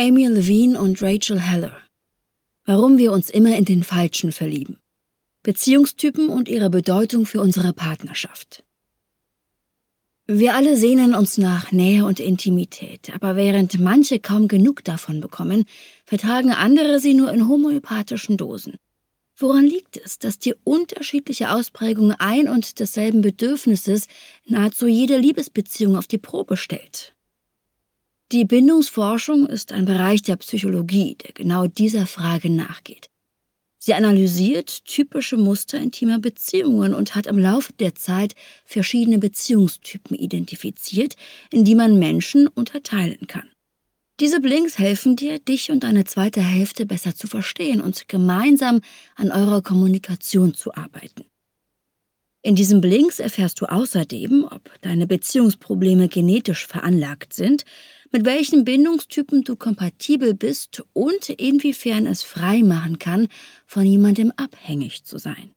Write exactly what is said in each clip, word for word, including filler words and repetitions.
Amy Levine und Rachel Heller. Warum wir uns immer in den Falschen verlieben. Beziehungstypen und ihre Bedeutung für unsere Partnerschaft. Wir alle sehnen uns nach Nähe und Intimität, aber während manche kaum genug davon bekommen, vertragen andere sie nur in homöopathischen Dosen. Woran liegt es, dass die unterschiedliche Ausprägung ein und desselben Bedürfnisses nahezu jede Liebesbeziehung auf die Probe stellt? Die Bindungsforschung ist ein Bereich der Psychologie, der genau dieser Frage nachgeht. Sie analysiert typische Muster intimer Beziehungen und hat im Laufe der Zeit verschiedene Beziehungstypen identifiziert, in die man Menschen unterteilen kann. Diese Blinks helfen dir, dich und deine zweite Hälfte besser zu verstehen und gemeinsam an eurer Kommunikation zu arbeiten. In diesen Blinks erfährst du außerdem, ob deine Beziehungsprobleme genetisch veranlagt sind, mit welchen Bindungstypen du kompatibel bist und inwiefern es frei machen kann, von jemandem abhängig zu sein.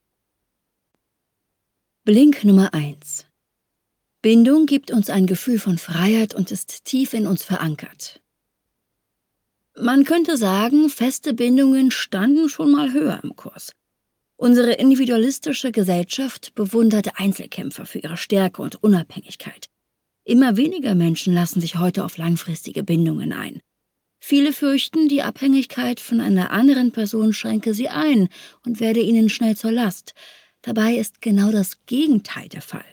Blink Nummer eins. Bindung gibt uns ein Gefühl von Freiheit und ist tief in uns verankert. Man könnte sagen, feste Bindungen standen schon mal höher im Kurs. Unsere individualistische Gesellschaft bewundert Einzelkämpfer für ihre Stärke und Unabhängigkeit. Immer weniger Menschen lassen sich heute auf langfristige Bindungen ein. Viele fürchten, die Abhängigkeit von einer anderen Person schränke sie ein und werde ihnen schnell zur Last. Dabei ist genau das Gegenteil der Fall.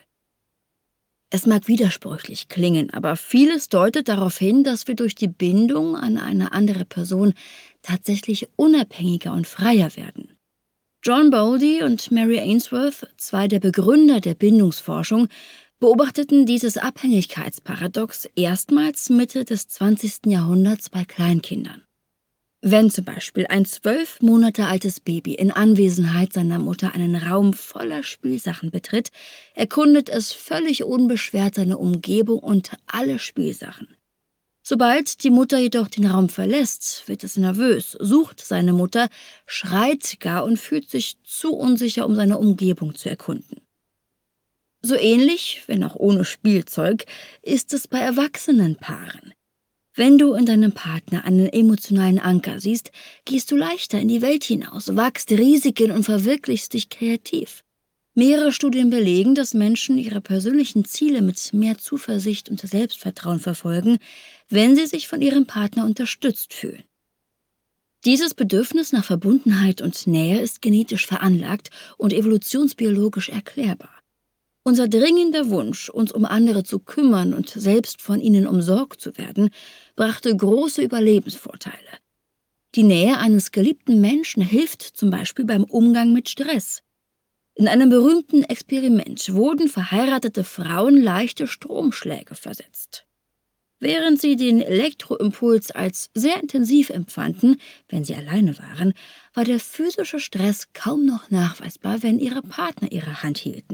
Es mag widersprüchlich klingen, aber vieles deutet darauf hin, dass wir durch die Bindung an eine andere Person tatsächlich unabhängiger und freier werden. John Bowlby und Mary Ainsworth, zwei der Begründer der Bindungsforschung, beobachteten dieses Abhängigkeitsparadox erstmals Mitte des zwanzigsten Jahrhunderts bei Kleinkindern. Wenn zum Beispiel ein zwölf Monate altes Baby in Anwesenheit seiner Mutter einen Raum voller Spielsachen betritt, erkundet es völlig unbeschwert seine Umgebung und alle Spielsachen. Sobald die Mutter jedoch den Raum verlässt, wird es nervös, sucht seine Mutter, schreit gar und fühlt sich zu unsicher, um seine Umgebung zu erkunden. So ähnlich, wenn auch ohne Spielzeug, ist es bei erwachsenen Paaren. Wenn du in deinem Partner einen emotionalen Anker siehst, gehst du leichter in die Welt hinaus, wagst Risiken und verwirklichst dich kreativ. Mehrere Studien belegen, dass Menschen ihre persönlichen Ziele mit mehr Zuversicht und Selbstvertrauen verfolgen, wenn sie sich von ihrem Partner unterstützt fühlen. Dieses Bedürfnis nach Verbundenheit und Nähe ist genetisch veranlagt und evolutionsbiologisch erklärbar. Unser dringender Wunsch, uns um andere zu kümmern und selbst von ihnen umsorgt zu werden, brachte große Überlebensvorteile. Die Nähe eines geliebten Menschen hilft zum Beispiel beim Umgang mit Stress. In einem berühmten Experiment wurden verheiratete Frauen leichte Stromschläge versetzt. Während sie den Elektroimpuls als sehr intensiv empfanden, wenn sie alleine waren, war der physische Stress kaum noch nachweisbar, wenn ihre Partner ihre Hand hielten.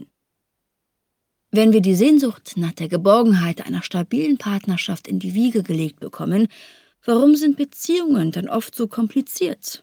Wenn wir die Sehnsucht nach der Geborgenheit einer stabilen Partnerschaft in die Wiege gelegt bekommen, warum sind Beziehungen dann oft so kompliziert?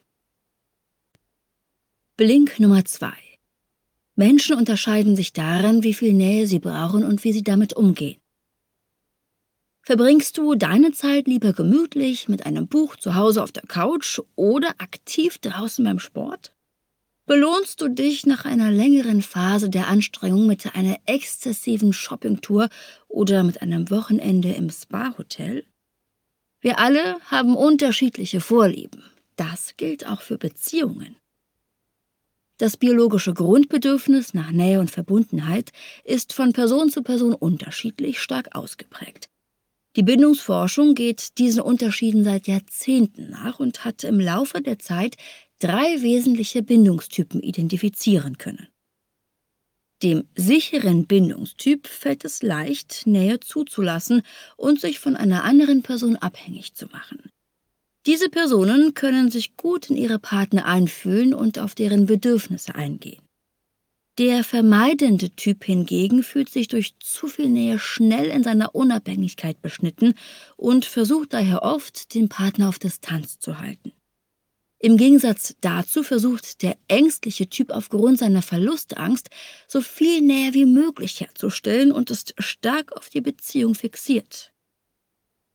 Blink Nummer zwei. Menschen unterscheiden sich daran, wie viel Nähe sie brauchen und wie sie damit umgehen. Verbringst du deine Zeit lieber gemütlich mit einem Buch zu Hause auf der Couch oder aktiv draußen beim Sport? Belohnst du dich nach einer längeren Phase der Anstrengung mit einer exzessiven Shoppingtour oder mit einem Wochenende im Spa-Hotel? Wir alle haben unterschiedliche Vorlieben. Das gilt auch für Beziehungen. Das biologische Grundbedürfnis nach Nähe und Verbundenheit ist von Person zu Person unterschiedlich stark ausgeprägt. Die Bindungsforschung geht diesen Unterschieden seit Jahrzehnten nach und hat im Laufe der Zeit drei wesentliche Bindungstypen identifizieren können. Dem sicheren Bindungstyp fällt es leicht, Nähe zuzulassen und sich von einer anderen Person abhängig zu machen. Diese Personen können sich gut in ihre Partner einfühlen und auf deren Bedürfnisse eingehen. Der vermeidende Typ hingegen fühlt sich durch zu viel Nähe schnell in seiner Unabhängigkeit beschnitten und versucht daher oft, den Partner auf Distanz zu halten. Im Gegensatz dazu versucht der ängstliche Typ aufgrund seiner Verlustangst, so viel Nähe wie möglich herzustellen und ist stark auf die Beziehung fixiert.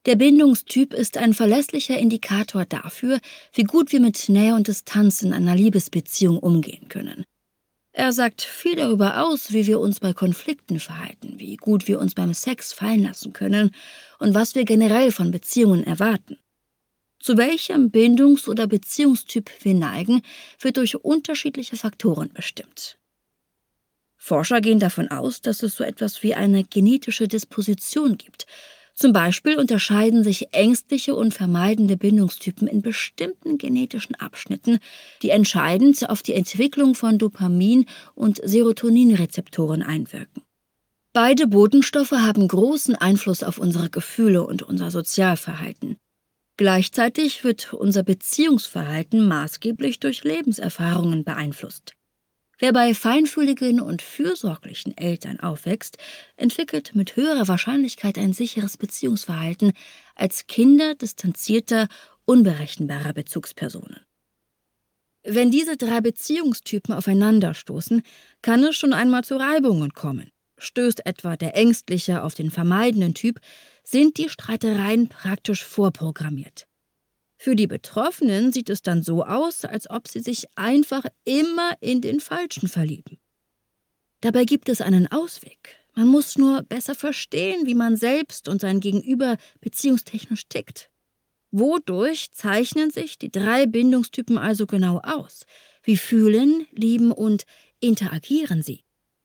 Der Bindungstyp ist ein verlässlicher Indikator dafür, wie gut wir mit Nähe und Distanz in einer Liebesbeziehung umgehen können. Er sagt viel darüber aus, wie wir uns bei Konflikten verhalten, wie gut wir uns beim Sex fallen lassen können und was wir generell von Beziehungen erwarten. Zu welchem Bindungs- oder Beziehungstyp wir neigen, wird durch unterschiedliche Faktoren bestimmt. Forscher gehen davon aus, dass es so etwas wie eine genetische Disposition gibt. Zum Beispiel unterscheiden sich ängstliche und vermeidende Bindungstypen in bestimmten genetischen Abschnitten, die entscheidend auf die Entwicklung von Dopamin- und Serotoninrezeptoren einwirken. Beide Botenstoffe haben großen Einfluss auf unsere Gefühle und unser Sozialverhalten. Gleichzeitig wird unser Beziehungsverhalten maßgeblich durch Lebenserfahrungen beeinflusst. Wer bei feinfühligen und fürsorglichen Eltern aufwächst, entwickelt mit höherer Wahrscheinlichkeit ein sicheres Beziehungsverhalten als Kinder distanzierter, unberechenbarer Bezugspersonen. Wenn diese drei Beziehungstypen aufeinanderstoßen, kann es schon einmal zu Reibungen kommen. Stößt etwa der Ängstliche auf den vermeidenden Typ, sind die Streitereien praktisch vorprogrammiert. Für die Betroffenen sieht es dann so aus, als ob sie sich einfach immer in den Falschen verlieben. Dabei gibt es einen Ausweg. Man muss nur besser verstehen, wie man selbst und sein Gegenüber beziehungstechnisch tickt. Wodurch zeichnen sich die drei Bindungstypen also genau aus? Wie fühlen, lieben und interagieren sie?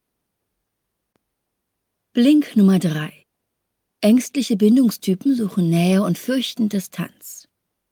Blink Nummer drei. Ängstliche Bindungstypen suchen Nähe und fürchten Distanz.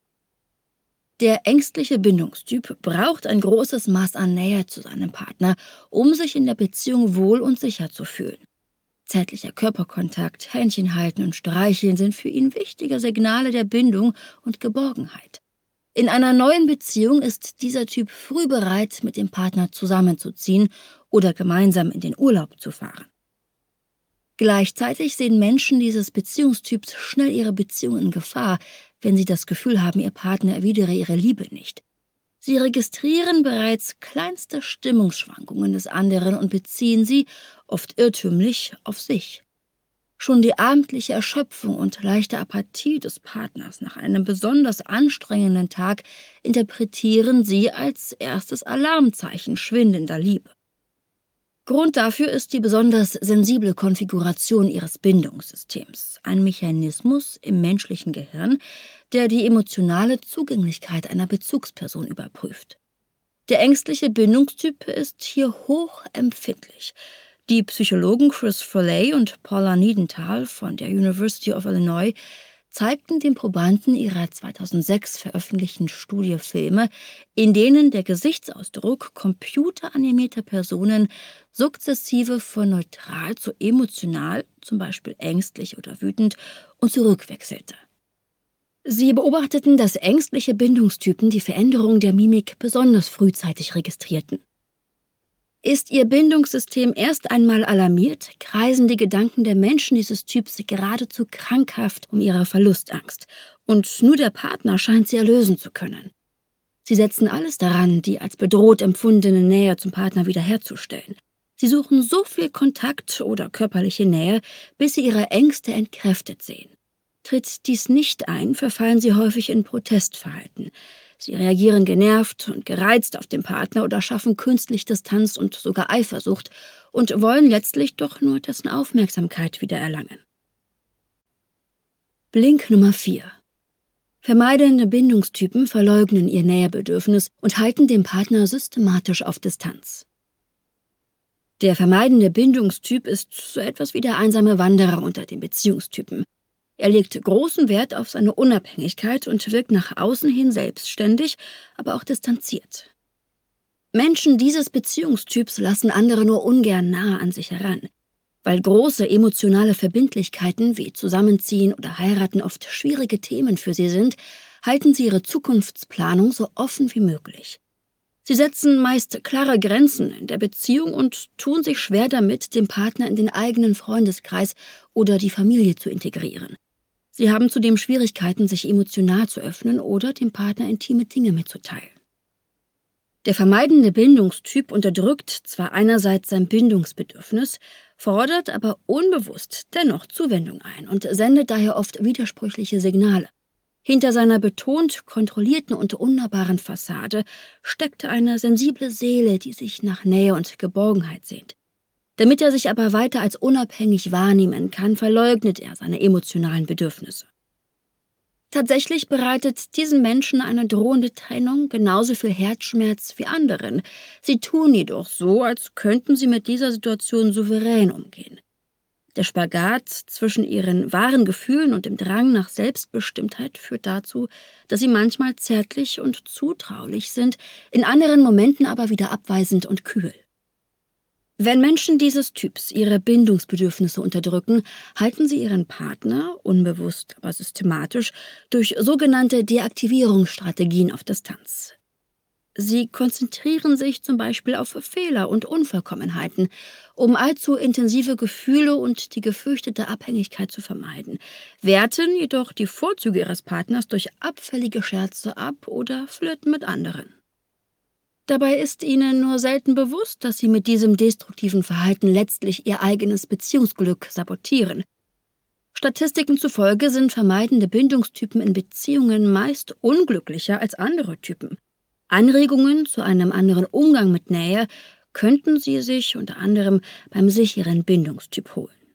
Der ängstliche Bindungstyp braucht ein großes Maß an Nähe zu seinem Partner, um sich in der Beziehung wohl und sicher zu fühlen. Zärtlicher Körperkontakt, Händchen halten und Streicheln sind für ihn wichtige Signale der Bindung und Geborgenheit. In einer neuen Beziehung ist dieser Typ früh bereit, mit dem Partner zusammenzuziehen oder gemeinsam in den Urlaub zu fahren. Gleichzeitig sehen Menschen dieses Beziehungstyps schnell ihre Beziehung in Gefahr, wenn sie das Gefühl haben, ihr Partner erwidere ihre Liebe nicht. Sie registrieren bereits kleinste Stimmungsschwankungen des anderen und beziehen sie, oft irrtümlich, auf sich. Schon die abendliche Erschöpfung und leichte Apathie des Partners nach einem besonders anstrengenden Tag interpretieren sie als erstes Alarmzeichen schwindender Liebe. Grund dafür ist die besonders sensible Konfiguration ihres Bindungssystems, ein Mechanismus im menschlichen Gehirn, der die emotionale Zugänglichkeit einer Bezugsperson überprüft. Der ängstliche Bindungstyp ist hier hochempfindlich. Die Psychologen Chris Foley und Paula Niedenthal von der University of Illinois zeigten den Probanden ihrer zweitausendsechs veröffentlichten Studie Filme, in denen der Gesichtsausdruck computeranimierter Personen sukzessive von neutral zu emotional, zum Beispiel ängstlich oder wütend, und zurückwechselte. Sie beobachteten, dass ängstliche Bindungstypen die Veränderung der Mimik besonders frühzeitig registrierten. Ist Ihr Bindungssystem erst einmal alarmiert, kreisen die Gedanken der Menschen dieses Typs geradezu krankhaft um ihre Verlustangst, und nur der Partner scheint sie erlösen zu können. Sie setzen alles daran, die als bedroht empfundene Nähe zum Partner wiederherzustellen. Sie suchen so viel Kontakt oder körperliche Nähe, bis sie ihre Ängste entkräftet sehen. Tritt dies nicht ein, verfallen sie häufig in Protestverhalten. Sie reagieren genervt und gereizt auf den Partner oder schaffen künstlich Distanz und sogar Eifersucht und wollen letztlich doch nur dessen Aufmerksamkeit wiedererlangen. Blink Nummer vier. Vermeidende Bindungstypen verleugnen ihr Nähebedürfnis und halten den Partner systematisch auf Distanz. Der vermeidende Bindungstyp ist so etwas wie der einsame Wanderer unter den Beziehungstypen. Er legt großen Wert auf seine Unabhängigkeit und wirkt nach außen hin selbstständig, aber auch distanziert. Menschen dieses Beziehungstyps lassen andere nur ungern nahe an sich heran. Weil große emotionale Verbindlichkeiten wie Zusammenziehen oder Heiraten oft schwierige Themen für sie sind, halten sie ihre Zukunftsplanung so offen wie möglich. Sie setzen meist klare Grenzen in der Beziehung und tun sich schwer damit, den Partner in den eigenen Freundeskreis oder die Familie zu integrieren. Sie haben zudem Schwierigkeiten, sich emotional zu öffnen oder dem Partner intime Dinge mitzuteilen. Der vermeidende Bindungstyp unterdrückt zwar einerseits sein Bindungsbedürfnis, fordert aber unbewusst dennoch Zuwendung ein und sendet daher oft widersprüchliche Signale. Hinter seiner betont kontrollierten und unnahbaren Fassade steckte eine sensible Seele, die sich nach Nähe und Geborgenheit sehnt. Damit er sich aber weiter als unabhängig wahrnehmen kann, verleugnet er seine emotionalen Bedürfnisse. Tatsächlich bereitet diesen Menschen eine drohende Trennung genauso viel Herzschmerz wie anderen. Sie tun jedoch so, als könnten sie mit dieser Situation souverän umgehen. Der Spagat zwischen ihren wahren Gefühlen und dem Drang nach Selbstbestimmtheit führt dazu, dass sie manchmal zärtlich und zutraulich sind, in anderen Momenten aber wieder abweisend und kühl. Wenn Menschen dieses Typs ihre Bindungsbedürfnisse unterdrücken, halten sie ihren Partner, unbewusst aber systematisch, durch sogenannte Deaktivierungsstrategien auf Distanz. Sie konzentrieren sich zum Beispiel auf Fehler und Unvollkommenheiten, um allzu intensive Gefühle und die gefürchtete Abhängigkeit zu vermeiden, werten jedoch die Vorzüge ihres Partners durch abfällige Scherze ab oder flirten mit anderen. Dabei ist ihnen nur selten bewusst, dass sie mit diesem destruktiven Verhalten letztlich ihr eigenes Beziehungsglück sabotieren. Statistiken zufolge sind vermeidende Bindungstypen in Beziehungen meist unglücklicher als andere Typen. Anregungen zu einem anderen Umgang mit Nähe könnten sie sich unter anderem beim sicheren Bindungstyp holen.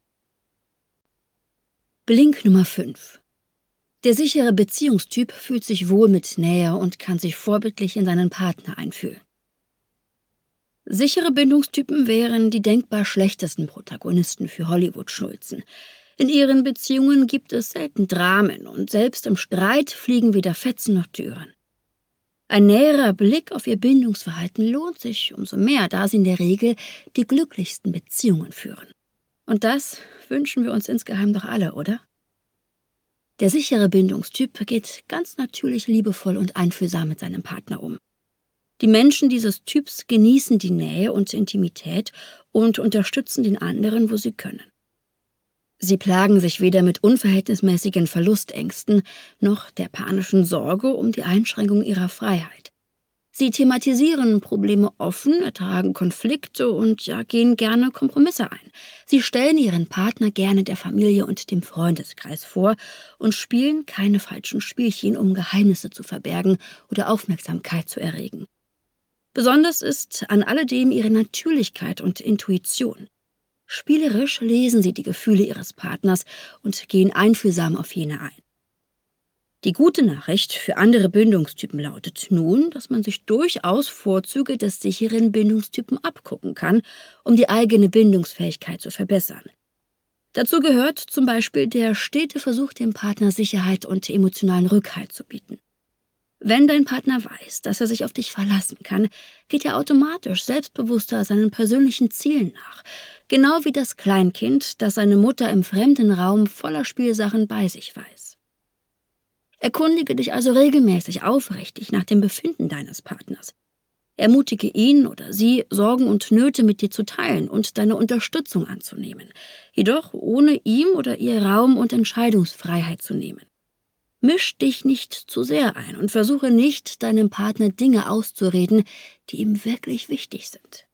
Blink Nummer fünf. Der sichere Beziehungstyp fühlt sich wohl mit Nähe und kann sich vorbildlich in seinen Partner einfühlen. Sichere Bindungstypen wären die denkbar schlechtesten Protagonisten für Hollywood-Schnulzen. In ihren Beziehungen gibt es selten Dramen und selbst im Streit fliegen weder Fetzen noch Türen. Ein näherer Blick auf ihr Bindungsverhalten lohnt sich umso mehr, da sie in der Regel die glücklichsten Beziehungen führen. Und das wünschen wir uns insgeheim doch alle, oder? Der sichere Bindungstyp geht ganz natürlich liebevoll und einfühlsam mit seinem Partner um. Die Menschen dieses Typs genießen die Nähe und Intimität und unterstützen den anderen, wo sie können. Sie plagen sich weder mit unverhältnismäßigen Verlustängsten noch der panischen Sorge um die Einschränkung ihrer Freiheit. Sie thematisieren Probleme offen, ertragen Konflikte und ja, gehen gerne Kompromisse ein. Sie stellen ihren Partner gerne der Familie und dem Freundeskreis vor und spielen keine falschen Spielchen, um Geheimnisse zu verbergen oder Aufmerksamkeit zu erregen. Besonders ist an alledem ihre Natürlichkeit und Intuition. Spielerisch lesen sie die Gefühle ihres Partners und gehen einfühlsam auf jene ein. Die gute Nachricht für andere Bindungstypen lautet nun, dass man sich durchaus Vorzüge des sicheren Bindungstypen abgucken kann, um die eigene Bindungsfähigkeit zu verbessern. Dazu gehört zum Beispiel der stete Versuch, dem Partner Sicherheit und emotionalen Rückhalt zu bieten. Wenn dein Partner weiß, dass er sich auf dich verlassen kann, geht er automatisch selbstbewusster seinen persönlichen Zielen nach, genau wie das Kleinkind, das seine Mutter im fremden Raum voller Spielsachen bei sich weiß. Erkundige dich also regelmäßig aufrichtig nach dem Befinden deines Partners. Ermutige ihn oder sie, Sorgen und Nöte mit dir zu teilen und deine Unterstützung anzunehmen, jedoch ohne ihm oder ihr Raum und Entscheidungsfreiheit zu nehmen. Misch dich nicht zu sehr ein und versuche nicht, deinem Partner Dinge auszureden, die ihm wirklich wichtig sind.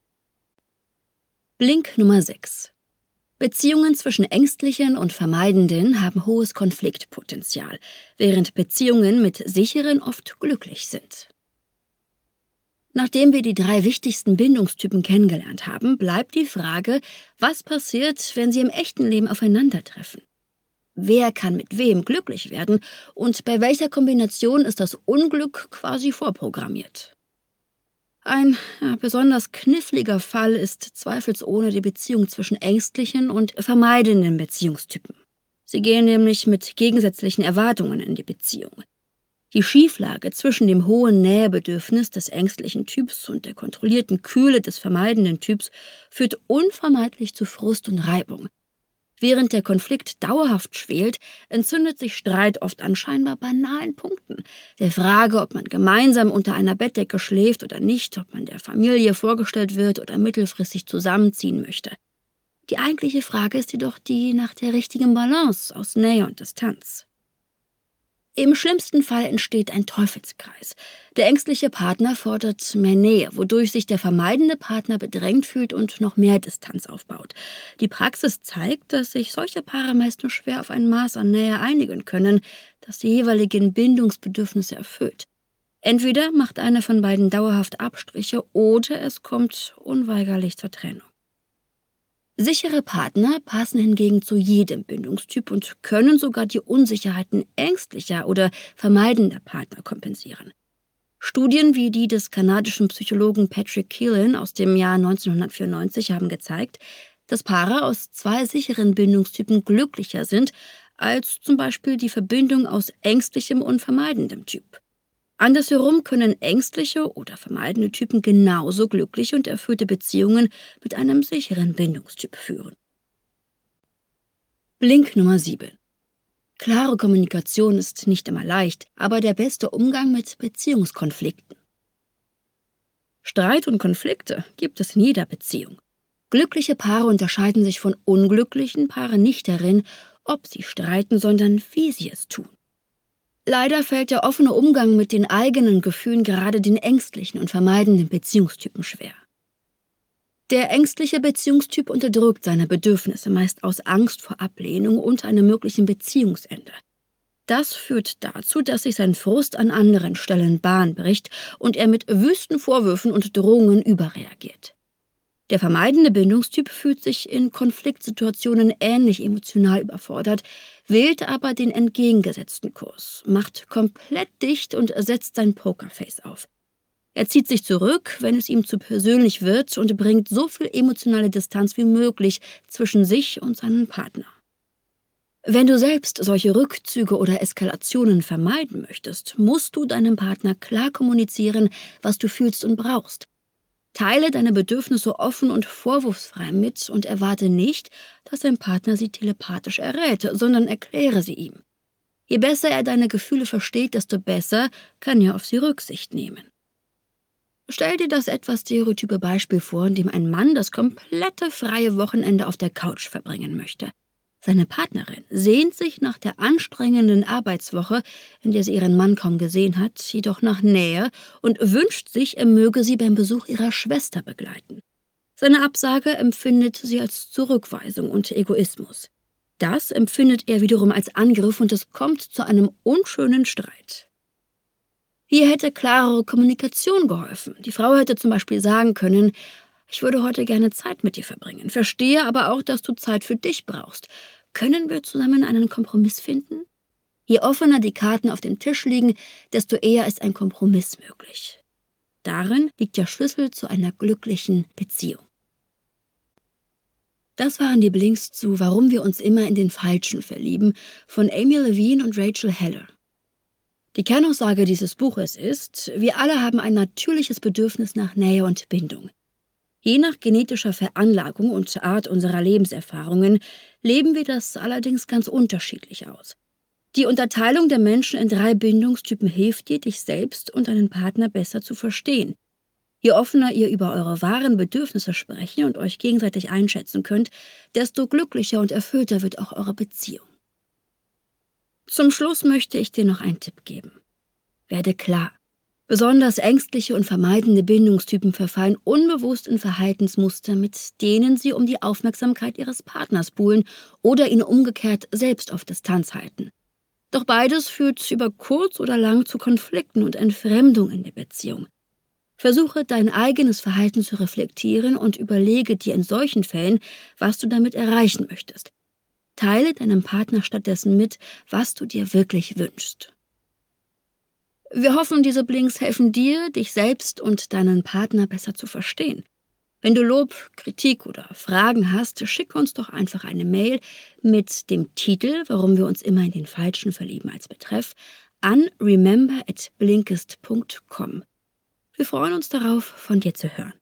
Blink Nummer sechs. Beziehungen zwischen Ängstlichen und Vermeidenden haben hohes Konfliktpotenzial, während Beziehungen mit Sicheren oft glücklich sind. Nachdem wir die drei wichtigsten Bindungstypen kennengelernt haben, bleibt die Frage, was passiert, wenn sie im echten Leben aufeinandertreffen? Wer kann mit wem glücklich werden und bei welcher Kombination ist das Unglück quasi vorprogrammiert? Ein ja, besonders kniffliger Fall ist zweifelsohne die Beziehung zwischen ängstlichen und vermeidenden Beziehungstypen. Sie gehen nämlich mit gegensätzlichen Erwartungen in die Beziehung. Die Schieflage zwischen dem hohen Nähebedürfnis des ängstlichen Typs und der kontrollierten Kühle des vermeidenden Typs führt unvermeidlich zu Frust und Reibung. Während der Konflikt dauerhaft schwelt, entzündet sich Streit oft an scheinbar banalen Punkten. Der Frage, ob man gemeinsam unter einer Bettdecke schläft oder nicht, ob man der Familie vorgestellt wird oder mittelfristig zusammenziehen möchte. Die eigentliche Frage ist jedoch die nach der richtigen Balance aus Nähe und Distanz. Im schlimmsten Fall entsteht ein Teufelskreis. Der ängstliche Partner fordert mehr Nähe, wodurch sich der vermeidende Partner bedrängt fühlt und noch mehr Distanz aufbaut. Die Praxis zeigt, dass sich solche Paare meist nur schwer auf ein Maß an Nähe einigen können, das die jeweiligen Bindungsbedürfnisse erfüllt. Entweder macht einer von beiden dauerhaft Abstriche oder es kommt unweigerlich zur Trennung. Sichere Partner passen hingegen zu jedem Bindungstyp und können sogar die Unsicherheiten ängstlicher oder vermeidender Partner kompensieren. Studien wie die des kanadischen Psychologen Patrick Keelan aus dem Jahr neunzehnhundertvierundneunzig haben gezeigt, dass Paare aus zwei sicheren Bindungstypen glücklicher sind als zum Beispiel die Verbindung aus ängstlichem und vermeidendem Typ. Andersherum können ängstliche oder vermeidende Typen genauso glückliche und erfüllte Beziehungen mit einem sicheren Bindungstyp führen. Blink Nummer sieben. Klare Kommunikation ist nicht immer leicht, aber der beste Umgang mit Beziehungskonflikten. Streit und Konflikte gibt es in jeder Beziehung. Glückliche Paare unterscheiden sich von unglücklichen Paaren nicht darin, ob sie streiten, sondern wie sie es tun. Leider fällt der offene Umgang mit den eigenen Gefühlen gerade den ängstlichen und vermeidenden Beziehungstypen schwer. Der ängstliche Beziehungstyp unterdrückt seine Bedürfnisse meist aus Angst vor Ablehnung und einem möglichen Beziehungsende. Das führt dazu, dass sich sein Frust an anderen Stellen Bahn bricht und er mit wüsten Vorwürfen und Drohungen überreagiert. Der vermeidende Bindungstyp fühlt sich in Konfliktsituationen ähnlich emotional überfordert, wählt aber den entgegengesetzten Kurs, macht komplett dicht und setzt sein Pokerface auf. Er zieht sich zurück, wenn es ihm zu persönlich wird und bringt so viel emotionale Distanz wie möglich zwischen sich und seinen Partner. Wenn du selbst solche Rückzüge oder Eskalationen vermeiden möchtest, musst du deinem Partner klar kommunizieren, was du fühlst und brauchst. Teile deine Bedürfnisse offen und vorwurfsfrei mit und erwarte nicht, dass dein Partner sie telepathisch errät, sondern erkläre sie ihm. Je besser er deine Gefühle versteht, desto besser kann er auf sie Rücksicht nehmen. Stell dir das etwas stereotype Beispiel vor, in dem ein Mann das komplette freie Wochenende auf der Couch verbringen möchte. Seine Partnerin sehnt sich nach der anstrengenden Arbeitswoche, in der sie ihren Mann kaum gesehen hat, jedoch nach Nähe und wünscht sich, er möge sie beim Besuch ihrer Schwester begleiten. Seine Absage empfindet sie als Zurückweisung und Egoismus. Das empfindet er wiederum als Angriff und es kommt zu einem unschönen Streit. Hier hätte klarere Kommunikation geholfen. Die Frau hätte zum Beispiel sagen können: Ich würde heute gerne Zeit mit dir verbringen, verstehe aber auch, dass du Zeit für dich brauchst. Können wir zusammen einen Kompromiss finden? Je offener die Karten auf dem Tisch liegen, desto eher ist ein Kompromiss möglich. Darin liegt der Schlüssel zu einer glücklichen Beziehung. Das waren die Blinks zu Warum wir uns immer in den Falschen verlieben von Amy Levine und Rachel Heller. Die Kernaussage dieses Buches ist: Wir alle haben ein natürliches Bedürfnis nach Nähe und Bindung. Je nach genetischer Veranlagung und Art unserer Lebenserfahrungen leben wir das allerdings ganz unterschiedlich aus. Die Unterteilung der Menschen in drei Bindungstypen hilft dir, dich selbst und deinen Partner besser zu verstehen. Je offener ihr über eure wahren Bedürfnisse sprechen und euch gegenseitig einschätzen könnt, desto glücklicher und erfüllter wird auch eure Beziehung. Zum Schluss möchte ich dir noch einen Tipp geben. Werde klar. Besonders ängstliche und vermeidende Bindungstypen verfallen unbewusst in Verhaltensmuster, mit denen sie um die Aufmerksamkeit ihres Partners buhlen oder ihn umgekehrt selbst auf Distanz halten. Doch beides führt über kurz oder lang zu Konflikten und Entfremdung in der Beziehung. Versuche dein eigenes Verhalten zu reflektieren und überlege dir in solchen Fällen, was du damit erreichen möchtest. Teile deinem Partner stattdessen mit, was du dir wirklich wünschst. Wir hoffen, diese Blinks helfen dir, dich selbst und deinen Partner besser zu verstehen. Wenn du Lob, Kritik oder Fragen hast, schick uns doch einfach eine Mail mit dem Titel Warum wir uns immer in den Falschen verlieben als Betreff an remember at blinkist punkt com. Wir freuen uns darauf, von dir zu hören.